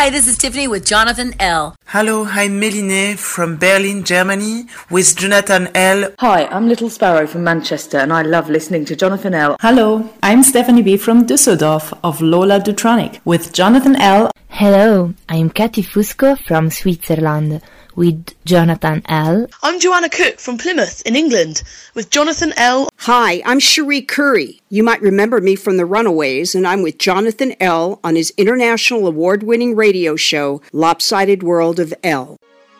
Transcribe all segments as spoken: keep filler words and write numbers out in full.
Hi, this is Tiffany with Jonathan L. Hello, I'm Méline from Berlin, Germany, with Jonathan L. Hi, I'm Little Sparrow from Manchester, and I love listening to Jonathan L. Hello, I'm Stephanie B. from Düsseldorf of Lola Dutronic with Jonathan L. Hello, I'm Katy Fusco from Switzerland with Jonathan L. I'm Joanna Cook from Plymouth in England with Jonathan L. Hi, I'm Cherie Curry. You might remember me from The Runaways, and I'm with Jonathan L. on his international award-winning radio show, Lopsided World of L.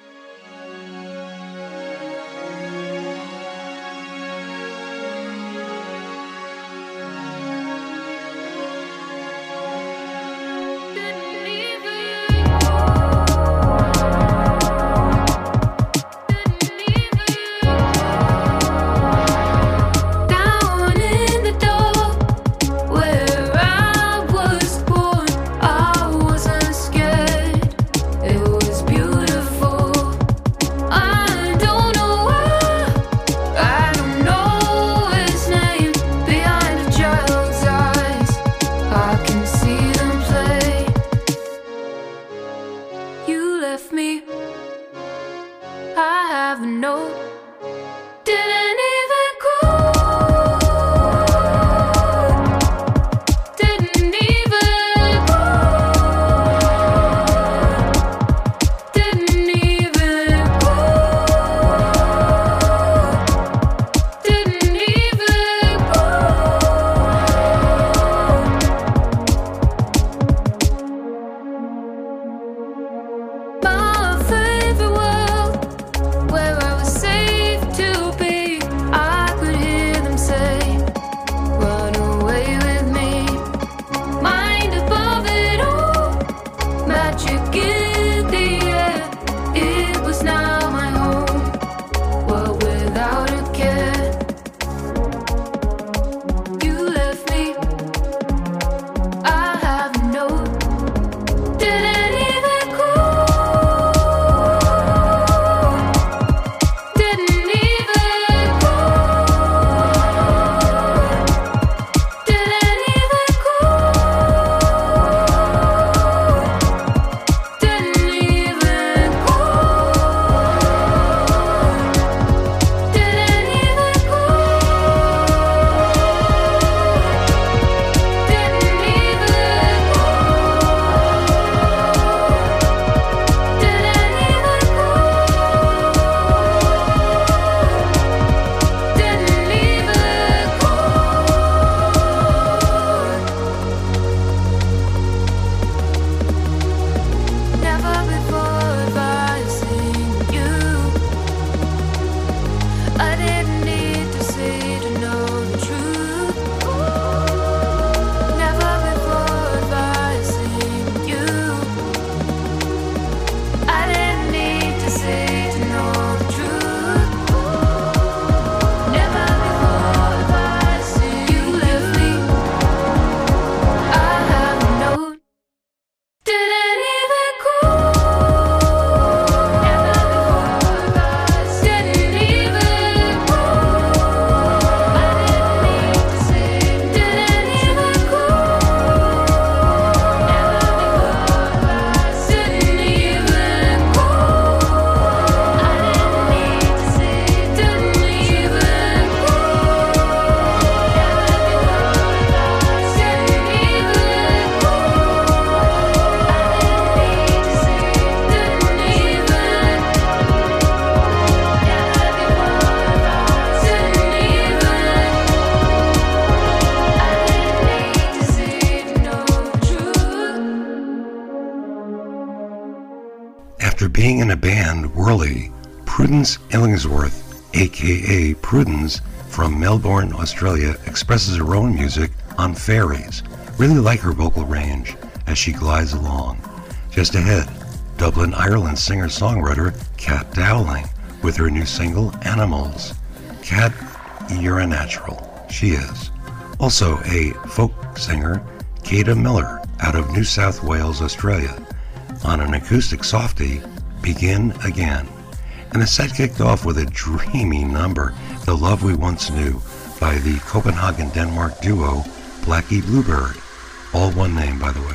After being in a band, Whirly, Prudence Illingsworth, aka Prudence, from Melbourne, Australia, expresses her own music on Fairies. Really like her vocal range as she glides along. Just ahead, Dublin, Ireland singer-songwriter Kat Dowling with her new single, Animals. Kat, you're a natural. She is. Also a folk singer, Kata Miller, out of New South Wales, Australia, on an acoustic softie, Begin Again. And the set kicked off with a dreamy number, The Love We Once Knew, by the Copenhagen, Denmark duo Blackie Bluebird. All one name, by the way.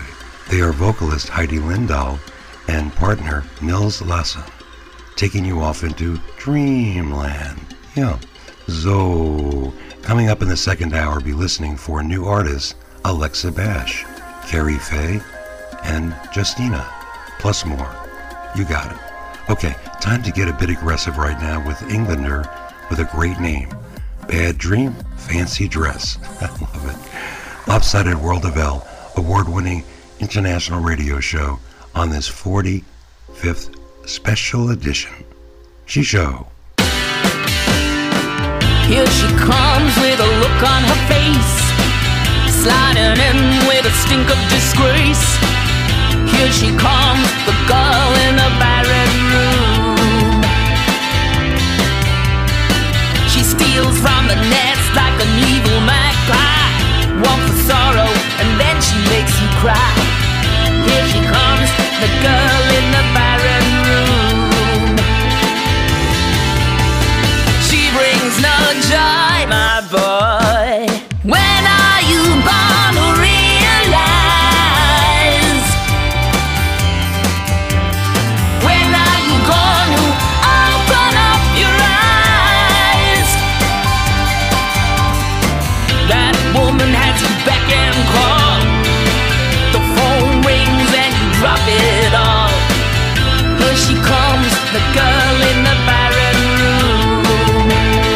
They are vocalist Heidi Lindahl and partner Nils Lassen, taking you off into dreamland. Yeah. So, coming up in the second hour, be listening for new artists Alexa Bash, Carrie Faye, and Justina, plus more. You got it. Okay, time to get a bit aggressive right now with Englander with a great name. Bad Dream, Fancy Dress. I love it. Lopsided World of L, award-winning international radio show on this forty-fifth special edition. She Show. Here she comes with a look on her face, sliding in with a stink of disgrace. Here she comes, the girl in the barren room. She steals from the nest like an evil magpie, one for sorrow and then she makes you cry. Here she comes, the girl in the barren room. She brings no joy, my boy. When are you born to realize? When are you going to open up your eyes? That woman has you back and call. The phone rings and you drop it all. Here she comes, the girl in the barren room.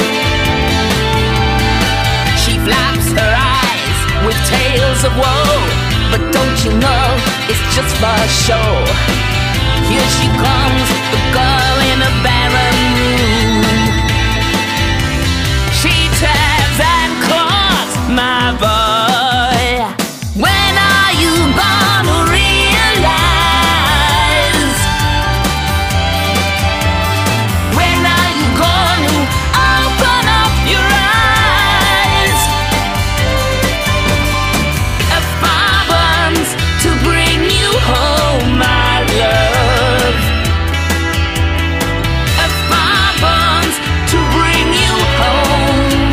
She flaps her eyes with tales of woe, but don't you know it's just for show. Here she comes, the girl in a barren room. She tears and claws, my boy. When are you born to realize? When are you going to open up your eyes? A fire burns to bring you home, my love. A fire burns to bring you home.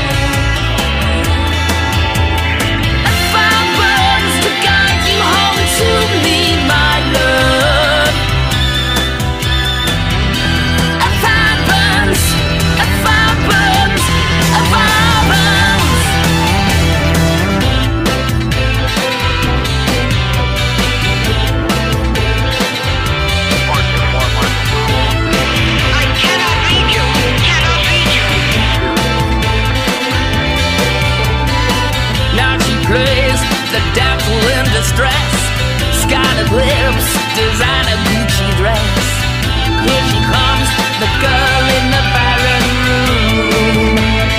A fire burns to guide you home to me, my love. A fire burns, a fire burns, a fire burns. I cannot read you. Cannot read you. Now she plays the damsel in distress, scarlet lips, designer Gucci dress. Here she comes, the girl in the barren room.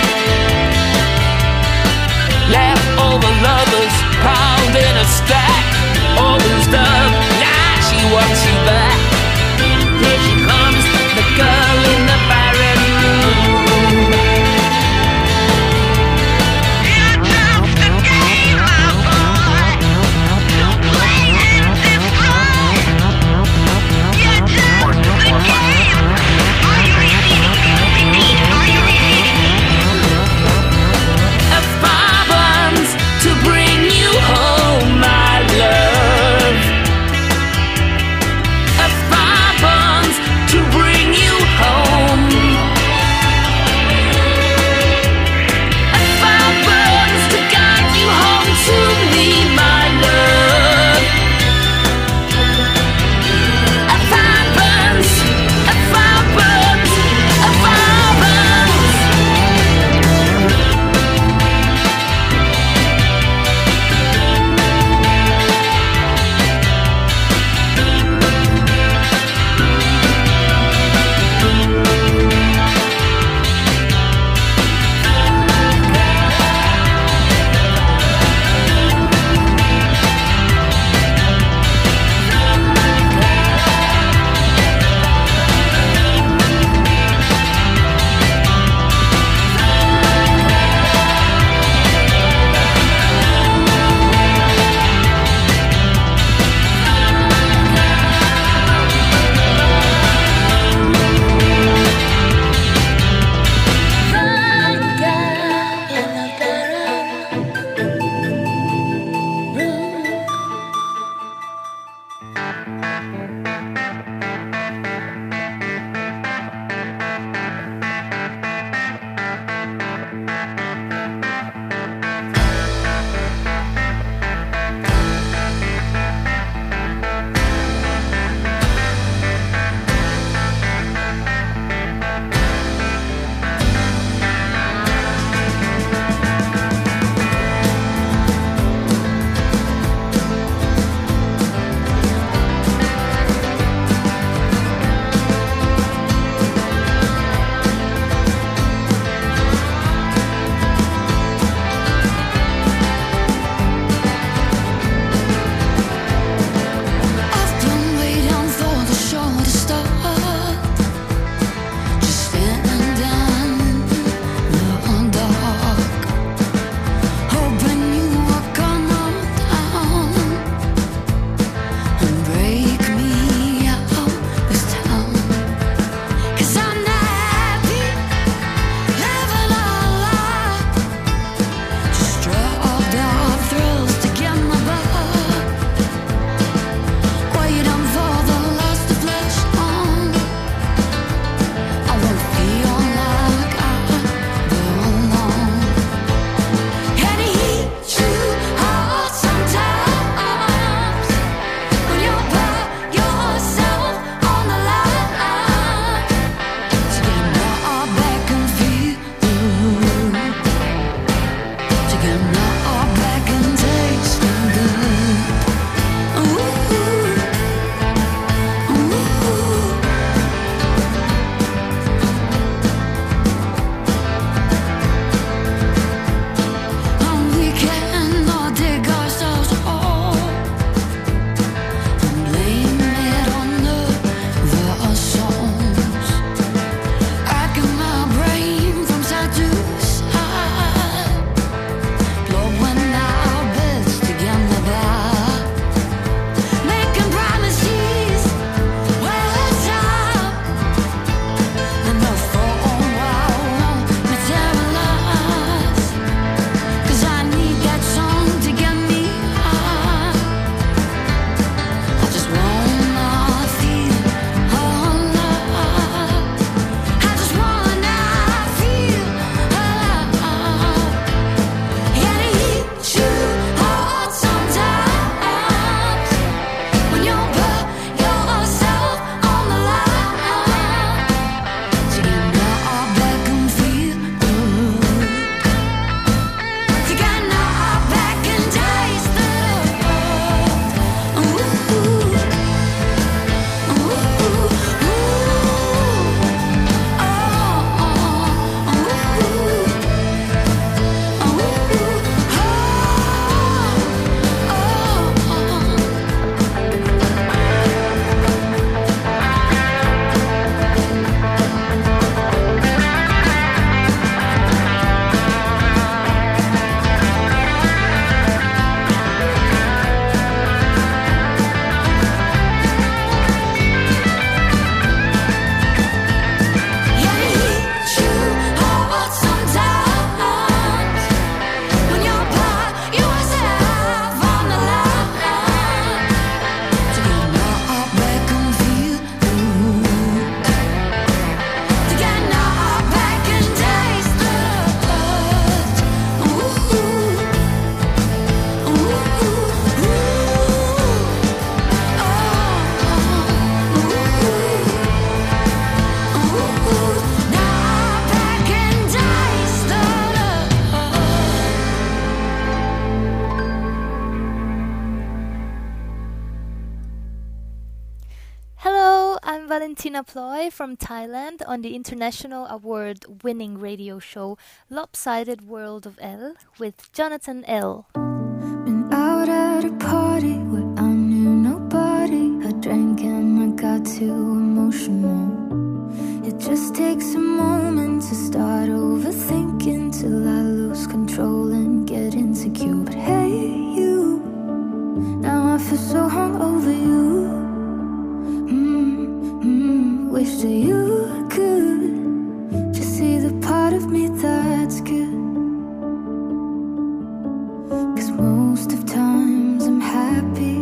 Leftover lovers piled in a stack, always done, now she wants you back. Here she comes, the girl in the barren room. You took the game, my boy. You played it this wrong. Valentina Ploy from Thailand on the international award-winning radio show Lopsided World of L with Jonathan L. Been out at a party where I knew nobody. I drank and I got too emotional. It just takes a moment to start overthinking till I lose control and get insecure. But hey, you, now I feel so hung over you. Mm-hmm. Wish that you could just see the part of me that's good. 'Cause most of times I'm happy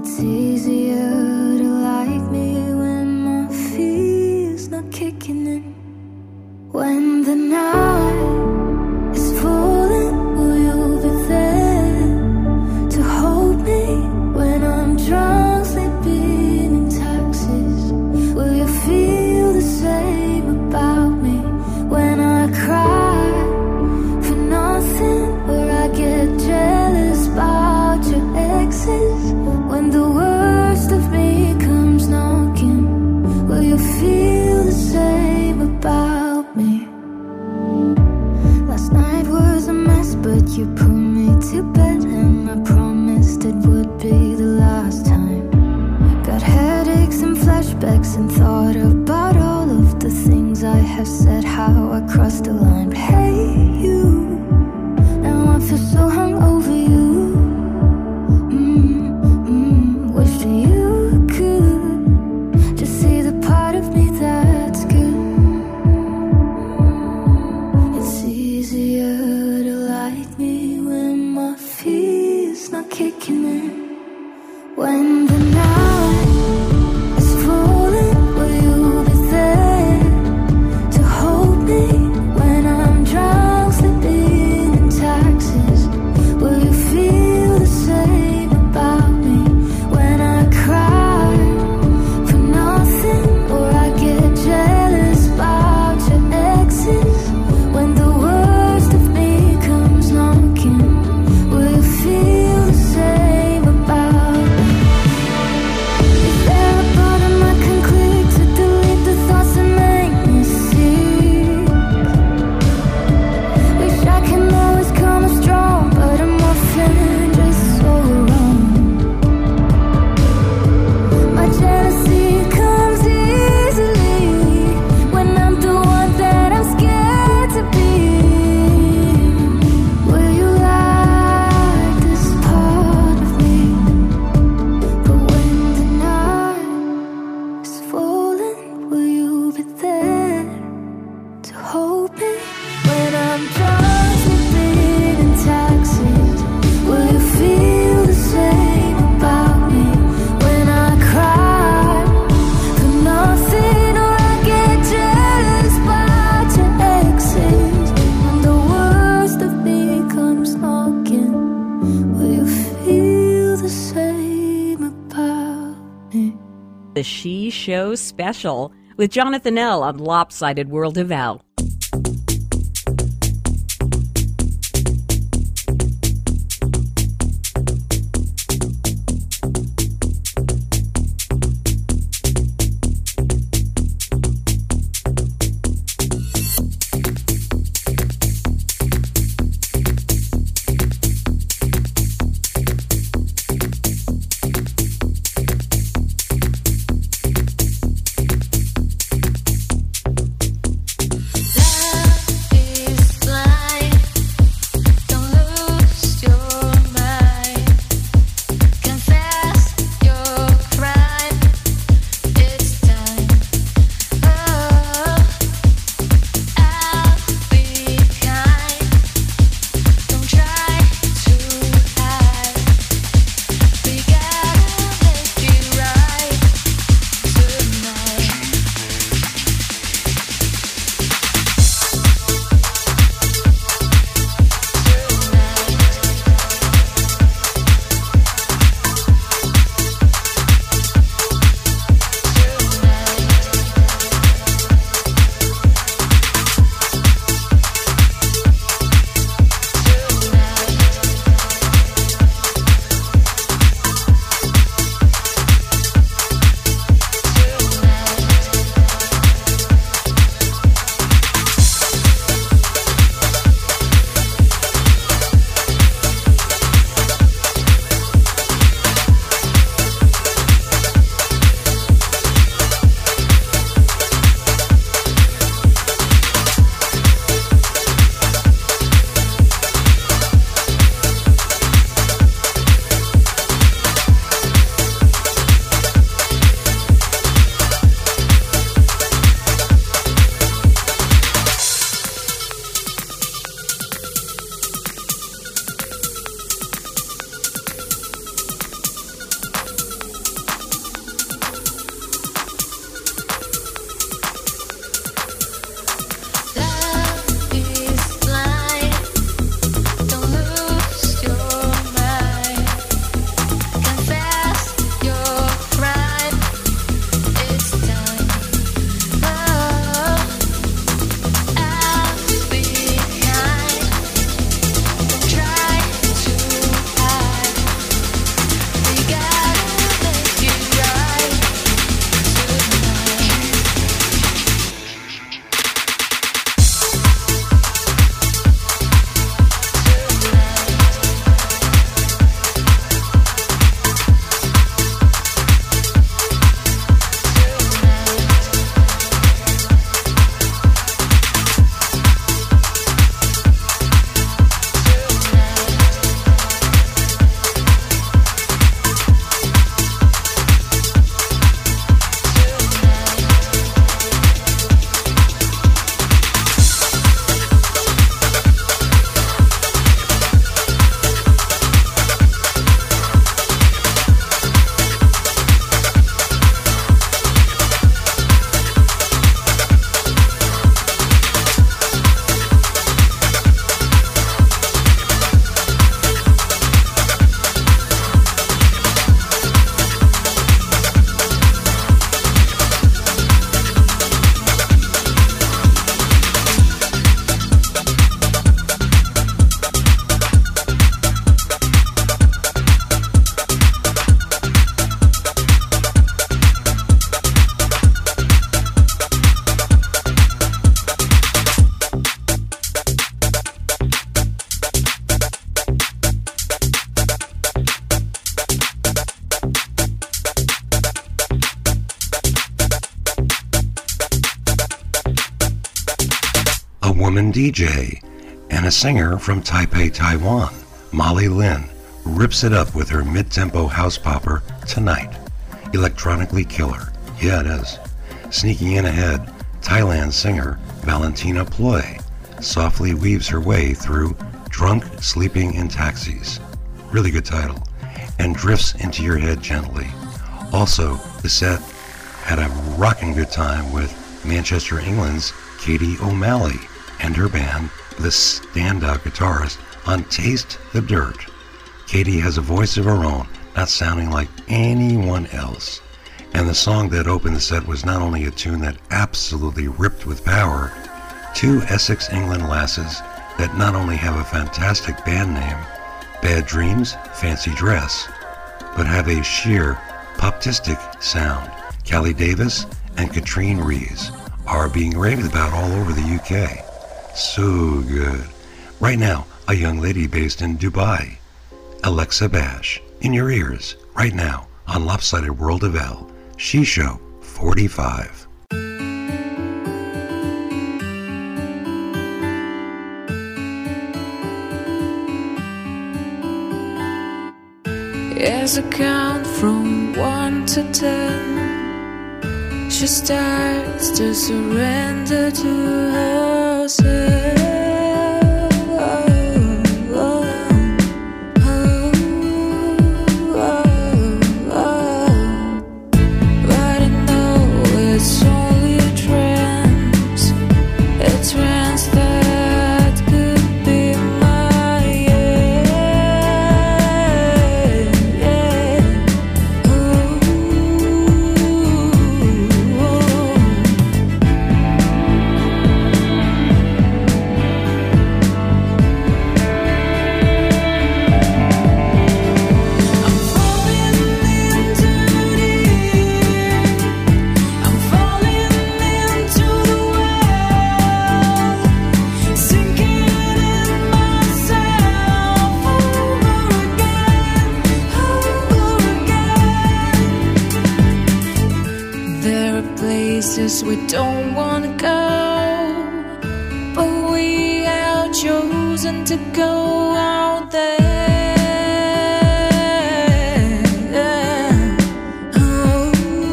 It's easier to like me when my fear's not kicking in. When the night is falling, will you be there to hold me when I'm drunk, sleeping in taxis? Will you feel the same about me when I cry for nothing, or I get jealous about your exes? When the worst of me comes knocking, will you feel the same about me? Last night was a mess, but you put me to bed, and I promised it would be the last time. Got headaches and flashbacks and thought about all of the things I have said, how I crossed the line. But hey, you, now I feel so hung over you. Wish that you could just see the part of me that's good. It's easier to like me when my fear's not kicking in. When the night is falling, will you be there to hold me when I'm drunk, sleeping in taxis? Will you feel the same about me when I cry for nothing, or I get jealous about your exes? When the worst of me comes knocking, will you feel the same about me? Is there a button I can click to delete the thoughts that make me sick? Wish I can always come as strong, but I'm often just so wrong. My jealousy comes easily when I'm the one that I'm scared to be. Will you like this part of me? But when the night is falling, will you be there to hold me when I'm drunk, sleeping in taxis? Will you feel the same about me when I cry for nothing, or I get jealous about your exes? When the worst of me comes knocking, will you feel the same about me? The She Show Special with Jonathan L. on Lopsided World of Al. woman D J, and a singer from Taipei, Taiwan, Molly Lin, rips it up with her mid-tempo house popper Tonight. Electronically killer. Yeah, it is. Sneaking in ahead, Thailand singer Valentina Ploy softly weaves her way through Drunk Sleeping in Taxis. Really good title. And drifts into your head gently. Also, the set had a rocking good time with Manchester, England's Katie O'Malley and her band, the standout guitarist on Taste the Dirt. Katie has a voice of her own, not sounding like anyone else. And the song that opened the set was not only a tune that absolutely ripped with power, two Essex, England lasses that not only have a fantastic band name, Bad Dreams, Fancy Dress, but have a sheer poptistic sound. Callie Davis and Katrine Rees are being raved about all over the U K. So good. Right now, a young lady based in Dubai, Alexa Bash, in your ears, right now, on Lopsided World of L, She Show forty-five. As I count from one to ten, she starts to surrender to herself. We don't wanna go, but we have chosen to go out there. Oh,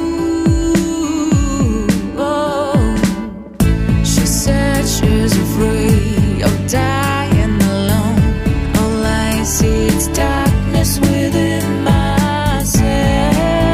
oh. She said she's afraid of dying alone. All I see is darkness within myself.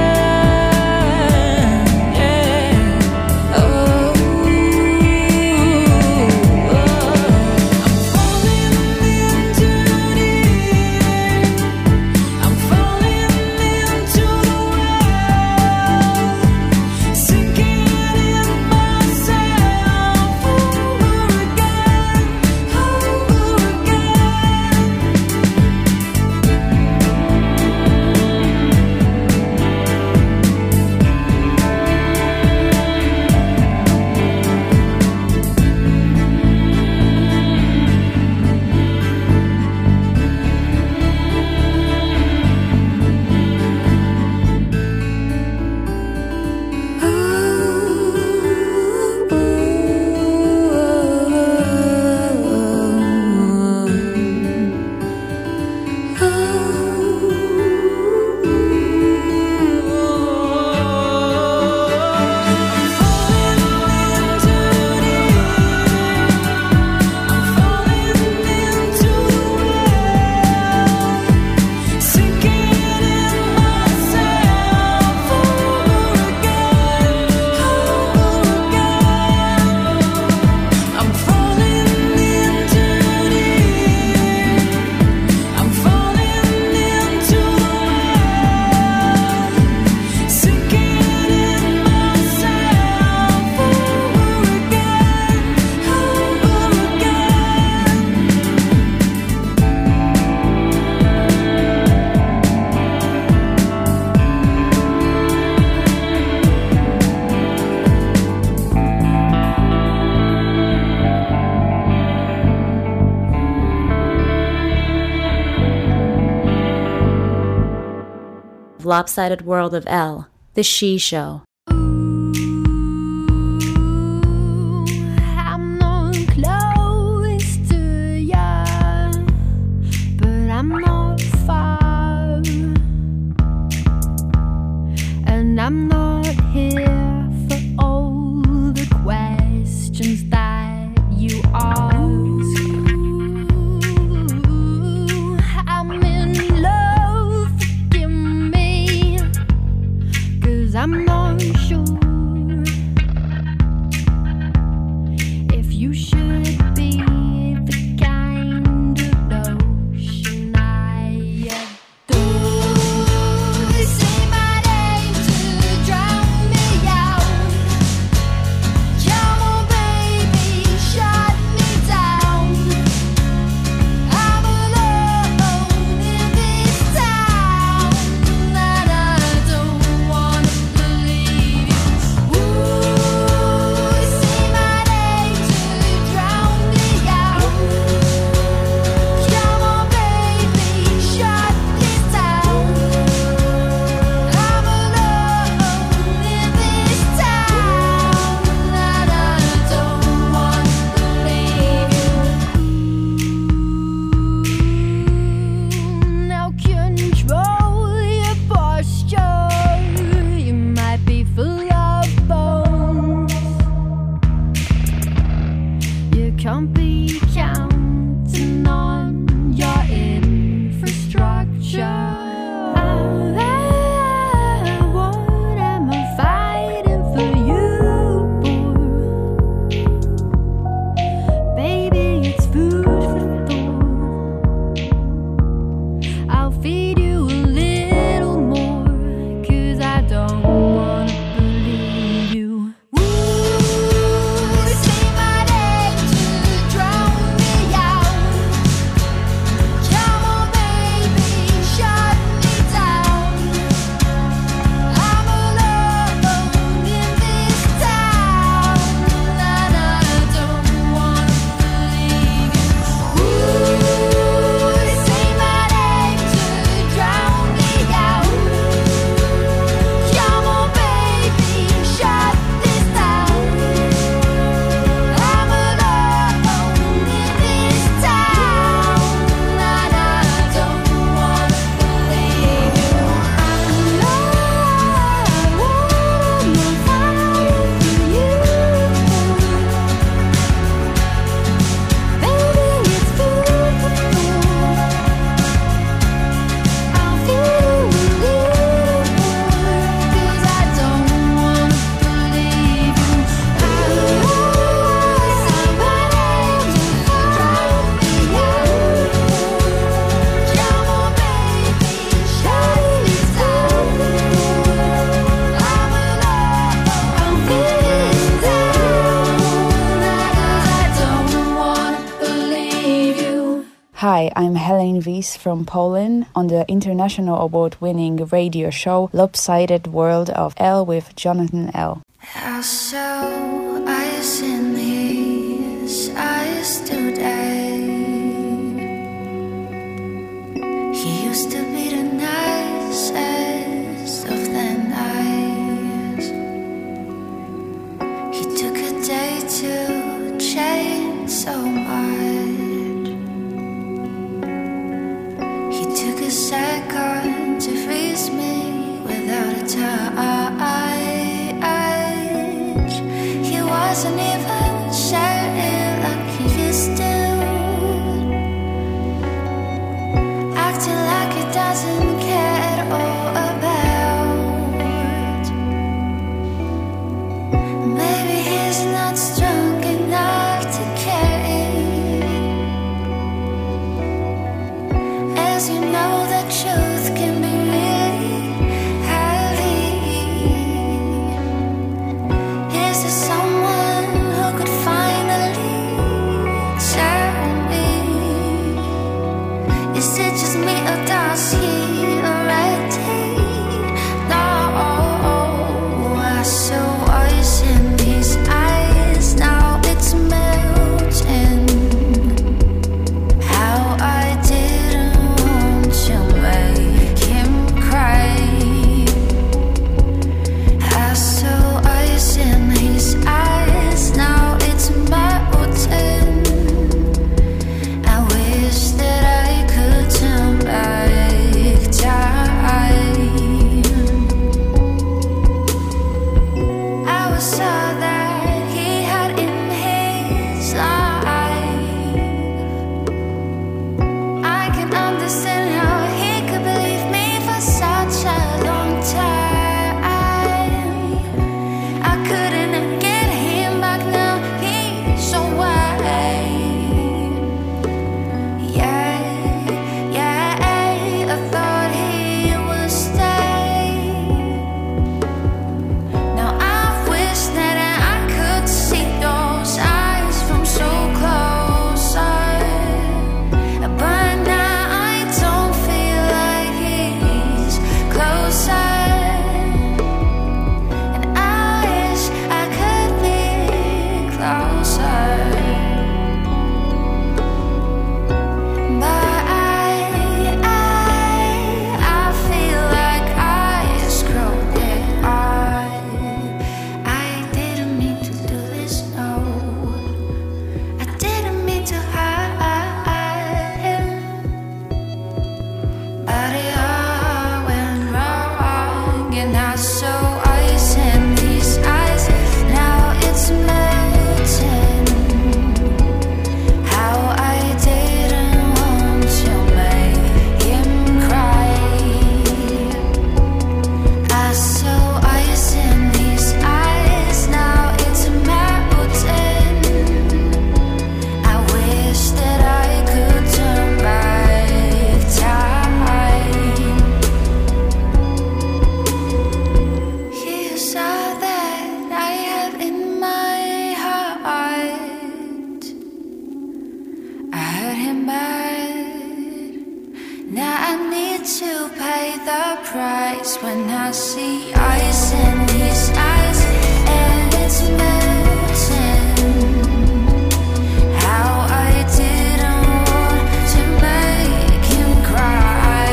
Lopsided World of L, The She Show. I'm not close. Hi, I'm Helen Wies from Poland on the international award-winning radio show Lopsided World of L with Jonathan L. I saw eyes in his eyes today. He used to be the nicest of the nice. He took a day to change so much. He took a second to freeze me without a touch. He wasn't even sure like he used to, acting like he doesn't care at all about. Maybe he's not strong enough to carry. As you know, the truth can be really heavy. Is there someone who could finally tell me? Is it just me or does he already know? I saw ice in his eyes, now it's melting. How I didn't want to make him cry. I saw ice in his eyes, now it's melting. I wish that I could turn back time. I was saw that he had in his life. I can understand how he could believe me for such a long time. I couldn't get him back now, he's away. Yeah, yeah, I thought he would stay. Now I wish that I could see those eyes from so close, but now I don't feel like he's closer. And I wish I could be closer. But I, I, I feel like I screwed it up. I didn't mean to do this, no. I didn't mean to hide him. But it all went wrong, and I saw ice in his eyes. Now it's melting. How I didn't want to make him cry. I saw ice in his eyes. Now it's melting. I wish that I could turn back time. You saw that I have in my heart. I hurt him bad. Now I need to pay the price when I see ice in his eyes and it's melting. How I didn't want to make him cry.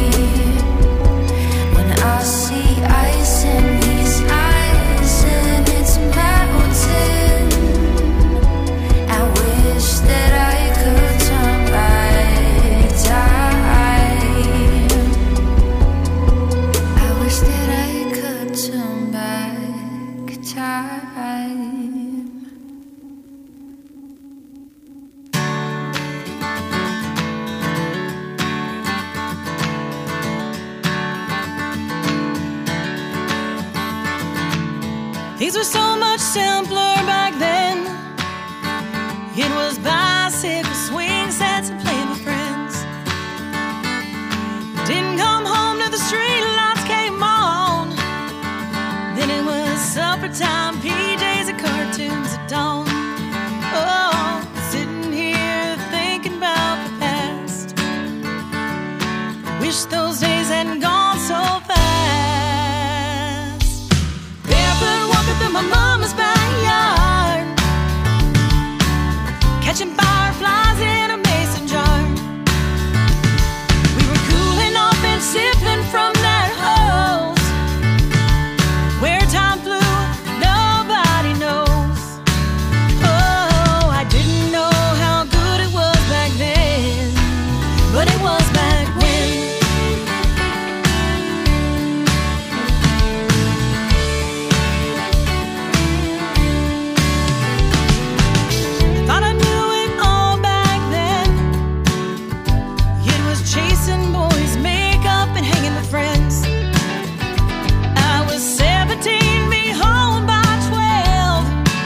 When I see ice in his eyes and it's melting, I wish that I could turn back time. I wish that I could turn back time. Things were so much simpler back then. It was bicycle swing sets and playing with friends. Didn't come home till the street lights came on. Then it was supper time, P Js and cartoons at dawn. Oh, sitting here thinking about the past. had gone so fast. Barefoot walking through my mama's backyard, catching fireflies in a mason jar. We were cooling off and sipping from that hose. Where time flew, nobody knows. Oh, I didn't know how good it was back then, but it was back when. Thought I knew it all back then. It was chasing boys, makeup, and hanging with friends. I was seventeen, be home by twelve,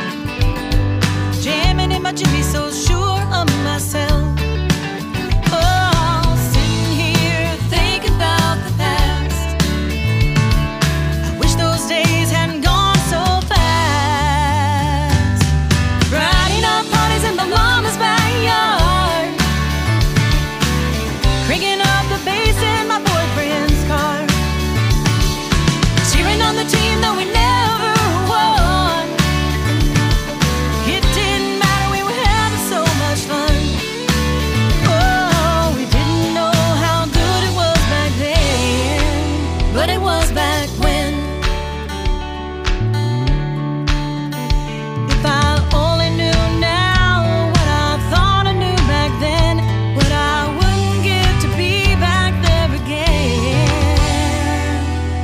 jamming in my Jimmy, so sure of myself. Oh, sitting here thinking about the past. I wish those days hadn't gone so fast. Friday night parties in my mama's backyard, cranking up the bass in my boyfriend's car, cheering on the team though we never won. It didn't matter, we were having so much fun. Oh, we didn't know how good it was back then, but it was back when. If I only knew now what I thought I knew back then, what I wouldn't give to be back there again.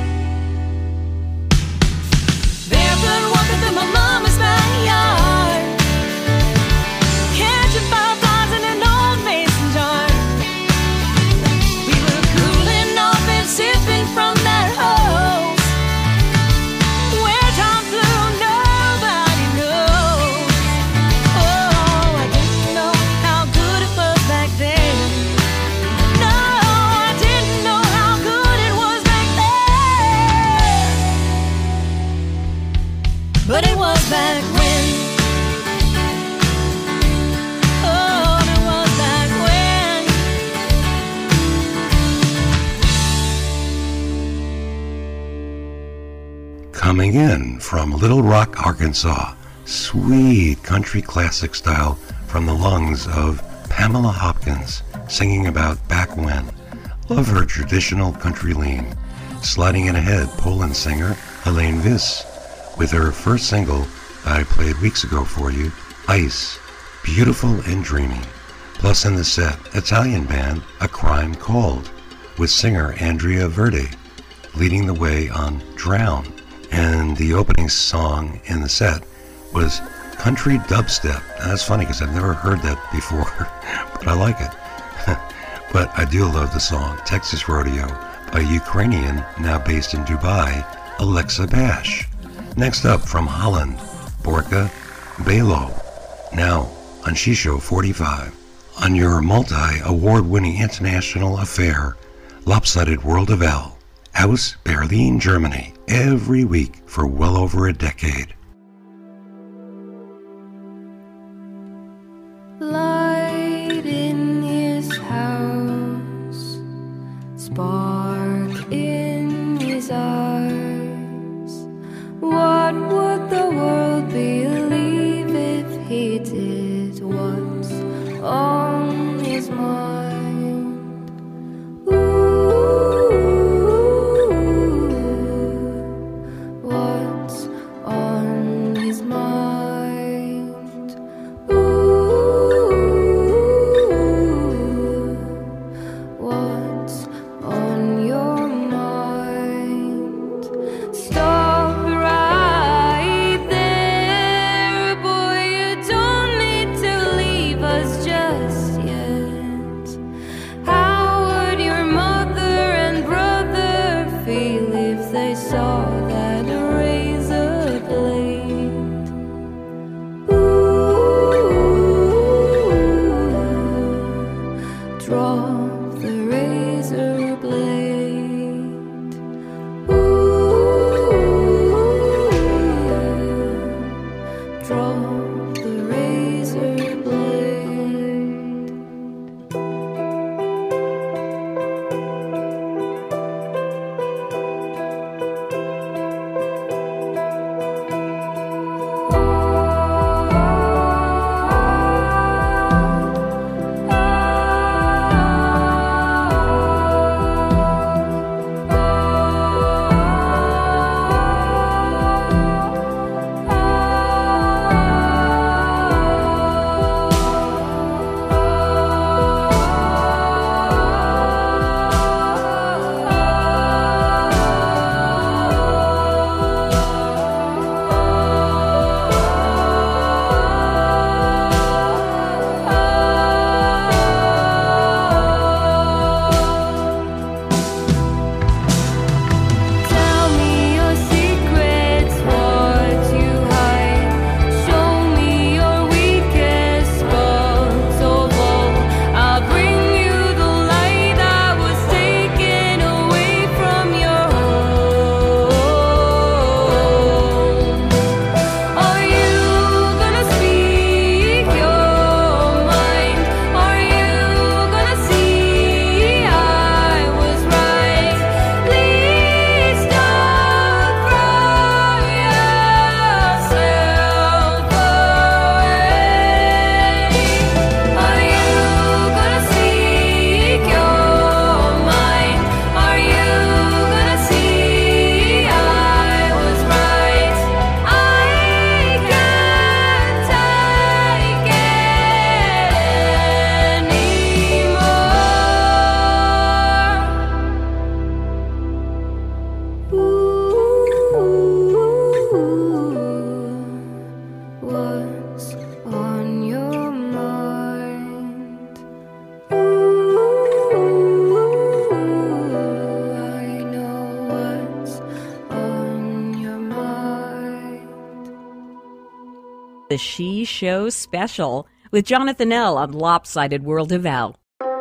Barefoot walking through my mama's backyard, catching fireflies in an old mason jar. We were cooling off and sipping from that hose. Where time flew, nobody knows. Oh, I didn't know how good it was back then. No, I didn't know how good it was back then, but it was back when. Oh, it was back when. Coming in from Little Rock, Arkansas, sweet country classic style from the lungs of Pamela Hopkins, singing about back when. Love her traditional country lean. Sliding in ahead, Poland singer Helene Viss, with her first single that I played weeks ago for you, Ice, beautiful and dreamy. Plus in the set, Italian band A Crime Called, with singer Andrea Verde, leading the way on Drown. And the opening song in the set was country dubstep. And that's funny because I've never heard that before, but I like it. But I do love the song Texas Rodeo by Ukrainian, now based in Dubai, Alexa Bash. Next up from Holland, Borka Belo, now on She Show forty-five. On your multi-award-winning international affair, Lopsided World of L, Aus Berlin, Germany, every week for well over a decade. Light in his house, spark in his eyes. What would the world believe if he did what's on his mind? Ooh, what's on his mind? Ooh, what's on your mind? Stop right there, boy, you don't need The She Show Special with Jonathan L. on Lopsided World of L.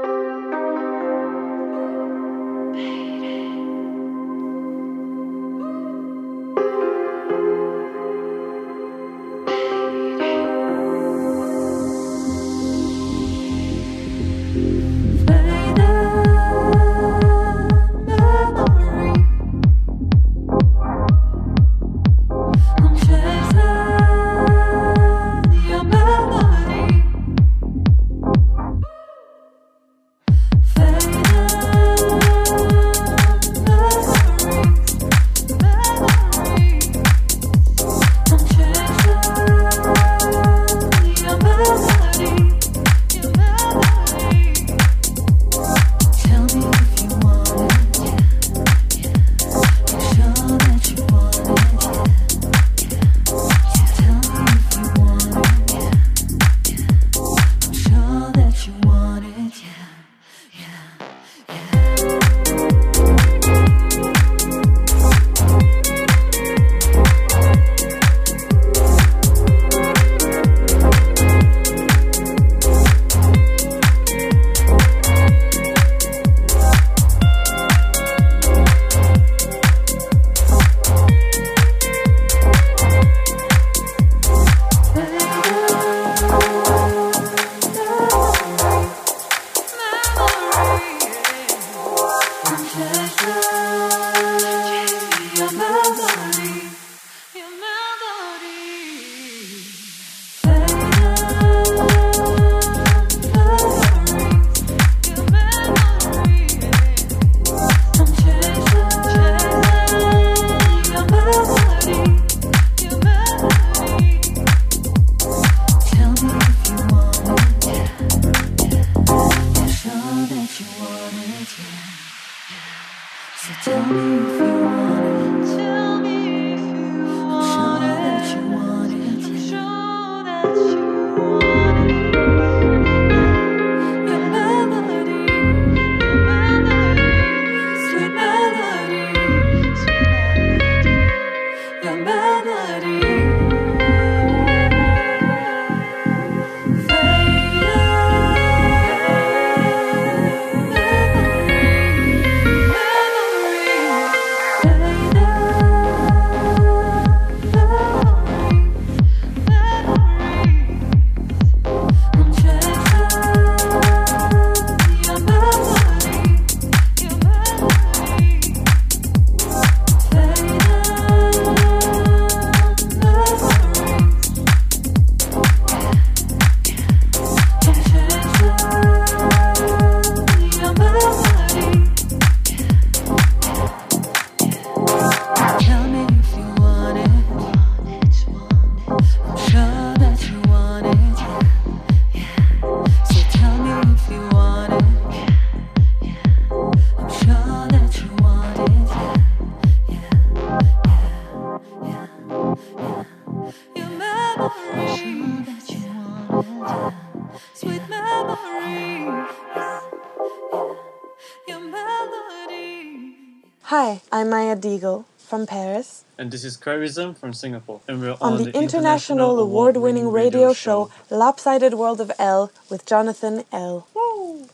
Hi, I'm Maya Deagle from Paris. And this is Charism from Singapore. And we're on, on the, the International, International Award-winning award radio show, Lopsided World of L with Jonathan L. Woo!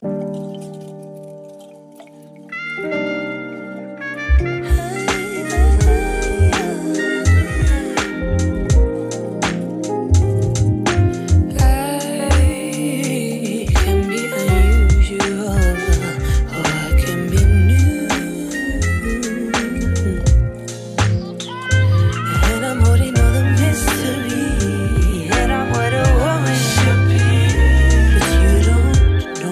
But you don't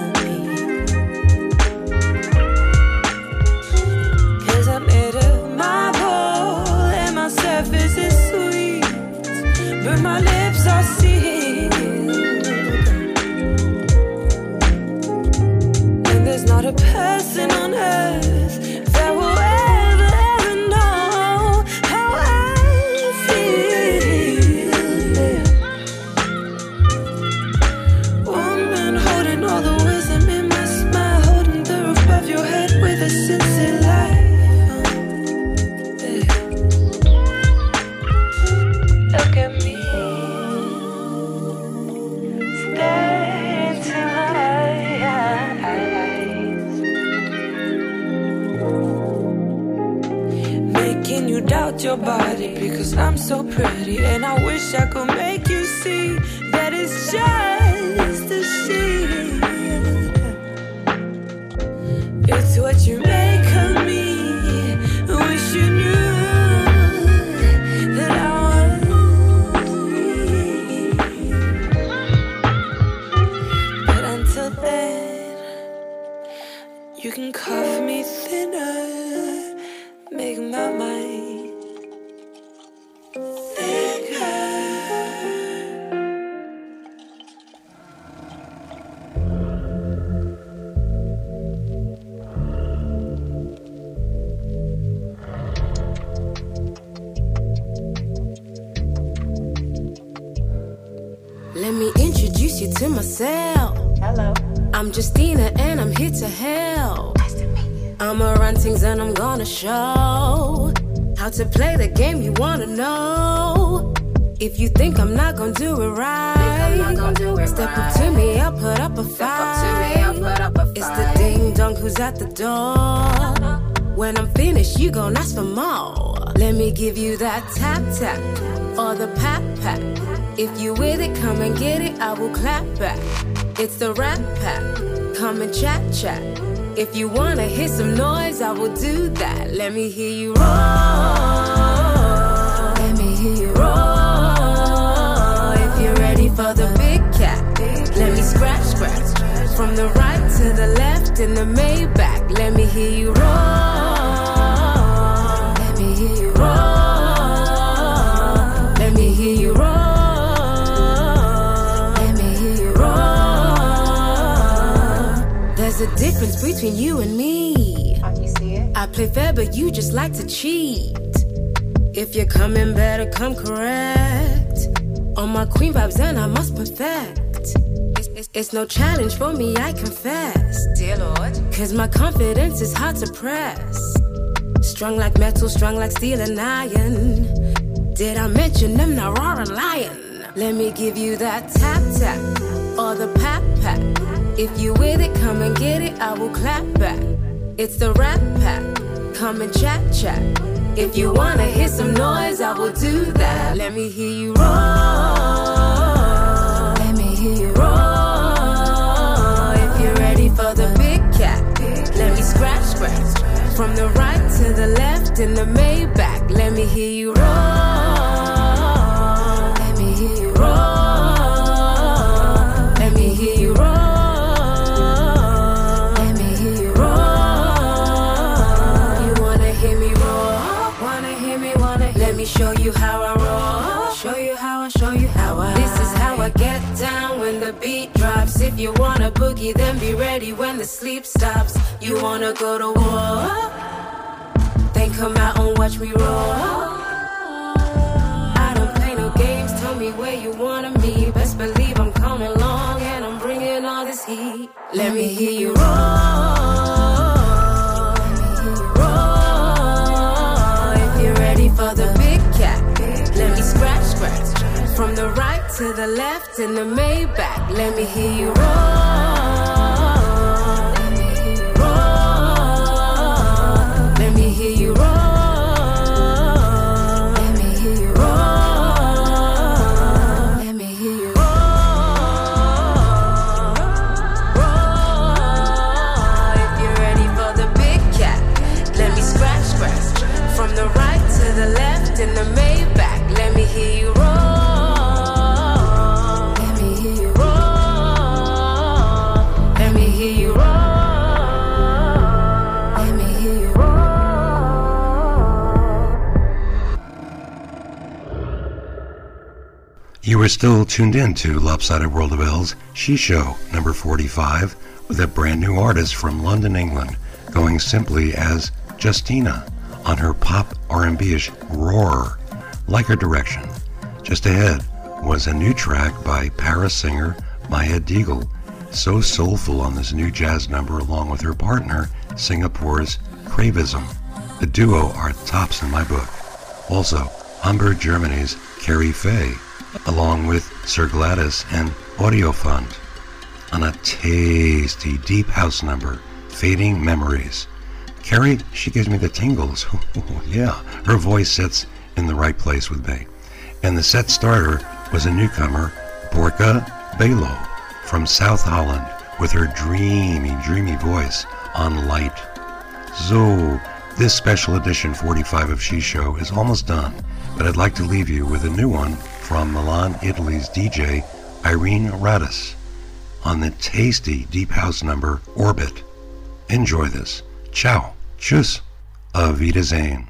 without your body, because I'm so pretty. And I wish I could make you see that it's just a sheet. It's what you make of me. Wish you knew that I was free. But until then, you can cuff me thinner, make my mind thicker. Let me introduce you to myself. Hello. I'm Justina and I'm here to help. Nice to meet you. I'm a run things and I'm gonna show how to play the game you wanna know. If you think I'm not gonna do it right, gonna do it step right. Up to me, I'll put up a fight. Up to me, I'll put up a fight. It's the ding dong who's at the door. When I'm finished, you gon' ask for more. Let me give you that tap tap or the pat pat. If you with it, come and get it, I will clap back. It's the Rat Pack, come and chat chat. If you wanna hear some noise, I will do that. Let me hear you roar. Let me hear you roar. If you're ready for the big cat, let me scratch scratch. From the right to the left in the Maybach. Let me hear you roar. Let me hear you roar. Let me hear you roar. There's a difference between you and me. How do you see it? I play fair, but you just like to cheat. If you're coming, better come correct. On my queen vibes, and I must perfect. It's, it's, it's no challenge for me, I confess. Dear Lord. Cause my confidence is hard to press. Strong like metal, strong like steel and iron. Did I mention them not roaring lion? Let me give you that tap tap or the pat pat. If you with it, come and get it, I will clap back. It's the Rat Pack, come and chat chat. If you wanna hear some noise, I will do that. Let me hear you roar. Let me hear you roar. If you're ready for the big cat, let me scratch scratch. From the right to the left in the Maybach. Let me hear you roar. Let me hear you roar. Let me hear you roar. Show you how I roll. Show you how I, show you how I. This is how I get down when the beat drops. If you wanna boogie, then be ready when the sleep stops. You wanna go to war? Then come out and watch me roll. I don't play no games, tell me where you wanna meet. Best believe I'm coming along and I'm bringing all this heat. Let me hear you roll. For the big cat, let me scratch, scratch. From the right to the left in the Maybach. Let me hear you roar. Let me hear you roar. Let me hear you roar. Let me hear you roar. Let me hear you roar. Roar. If you're ready for the big cat, let me scratch, scratch. From the right to the left in the Maybach. Let me hear you roar. Let me hear you roar. Let me hear you roar. Let me hear you roar. You are still tuned in to Lopsided World of L's She Show number forty-five with a brand new artist from London, England, going simply as Justina on her pop R and B-ish Roar, like her direction. Just ahead was a new track by Paris singer Maya Deagle, so soulful on this new jazz number along with her partner, Singapore's Cravism. The duo are tops in my book. Also, Hamburg, Germany's Carrie Faye, along with Sir Gladys and Audiofund, on a tasty deep house number, Fading Memories. Carrie, she gives me the tingles. Yeah, her voice sits in the right place with me. And the set starter was a newcomer, Borka Belo, from South Holland, with her dreamy, dreamy voice on Light. So, this special edition forty-five of She Show is almost done, but I'd like to leave you with a new one from Milan, Italy's D J, Irene Radis, on the tasty deep house number Orbit. Enjoy this. Ciao. Tschüss. Auf Wiedersehen.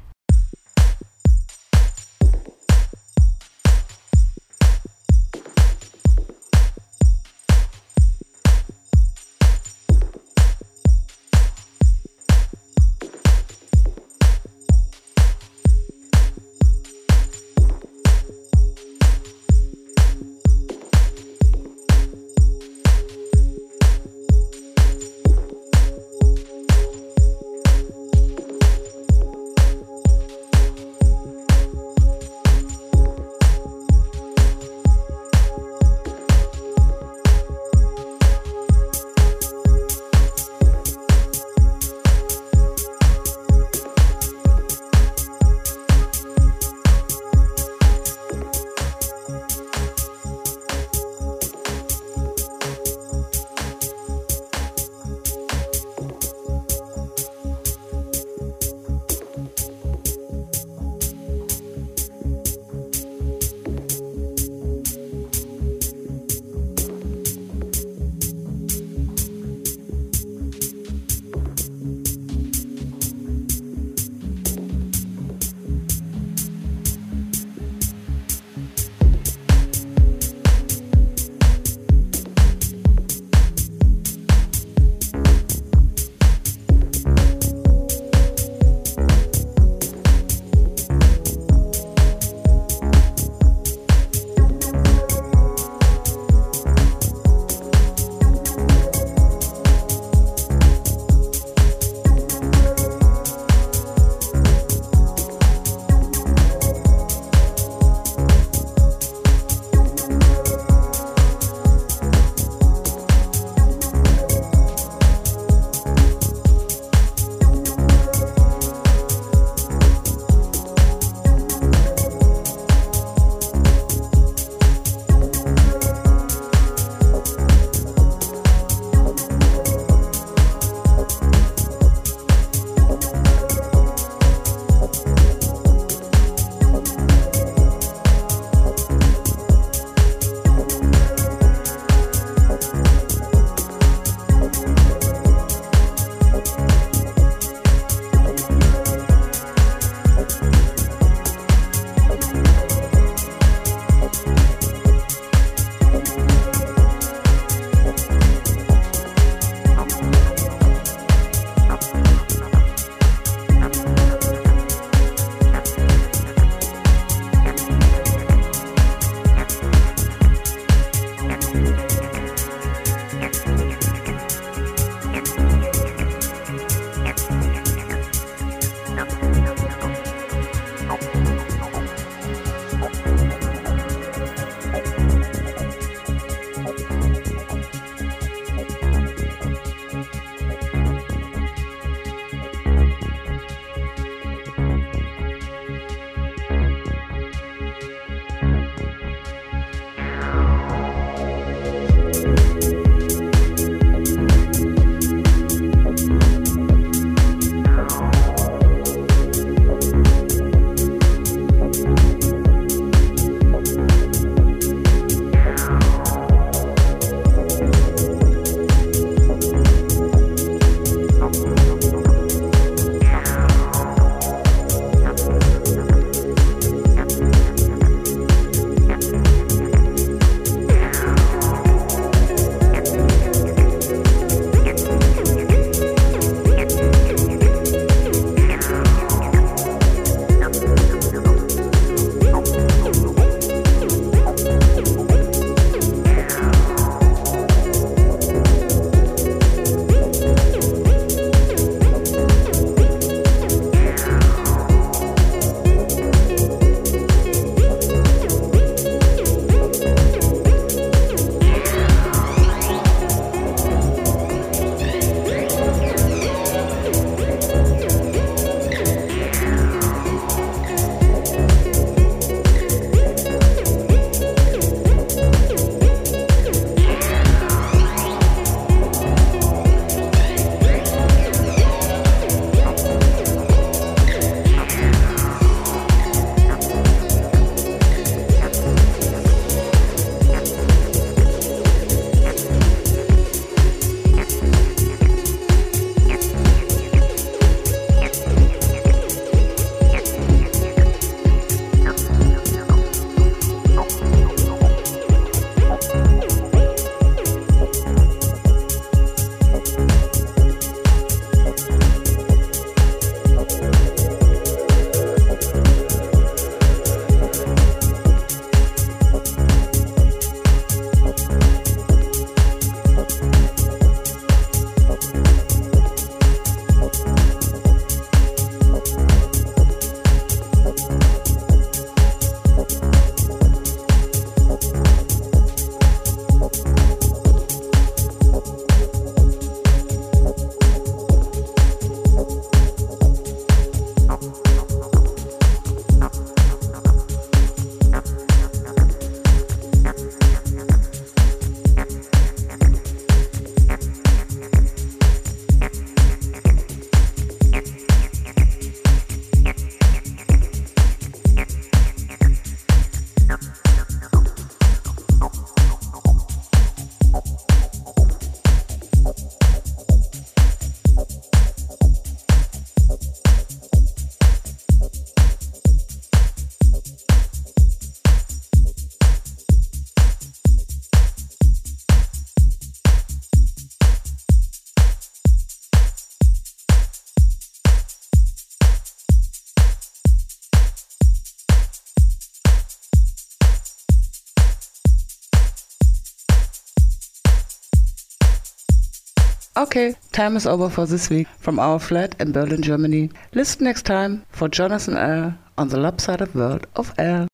Okay, time is over for this week from our flat in Berlin, Germany. Listen next time for Jonathan L. on the Lopsided World of L.